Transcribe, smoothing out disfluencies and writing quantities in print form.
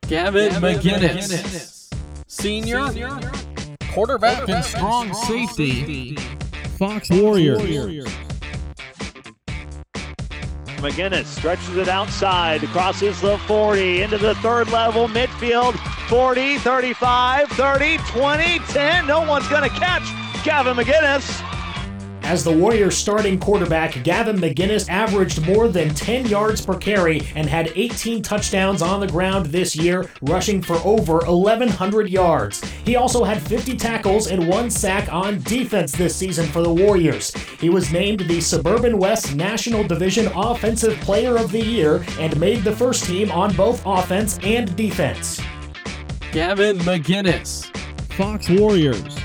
Gavin McGinnis, senior, quarterback and strong safety, Fox Warriors. McGinnis stretches it outside, crosses the 40, into the third level, midfield, 40, 35, 30, 20, 10. No one's going to catch Gavin McGinnis. As the Warriors' starting quarterback, Gavin McGinnis averaged more than 10 yards per carry and had 18 touchdowns on the ground this year, rushing for over 1,100 yards. He also had 50 tackles and 1 sack on defense this season for the Warriors. He was named the Suburban West National Division Offensive Player of the Year and made the first team on both offense and defense. Gavin McGinnis, Fox Warriors.